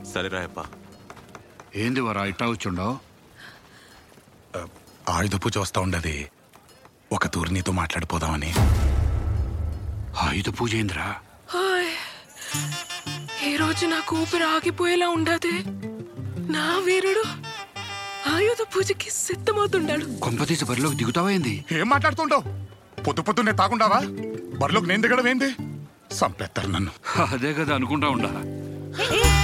సరే రాయప్ప. ఏంది వరా ఇట్టా వచ్చుండవు? ఆయుధ పూజ వస్తా ఉండది, ఒక తూరు నీతో మాట్లాడిపోదామని. ఆయుధ పూజ ఏందిరా? ఈ రోజు నాకు ఊపిరి ఆగిపోయేలా ఉండదే. నా వీరుడు ఆయుధ పూజకి సిద్ధమవుతున్నాడు. కొంపతీసి బరిలోకి దిగుతావా ఏంది? ఏం మాట్లాడుతుంటావు? పొద్దు పొద్దున్నే తాగుండావా? బరిలోకి నేను దిగడం ఏంది? సంపేస్తారు నన్ను. అదే కదా అనుకుంటా ఉండా.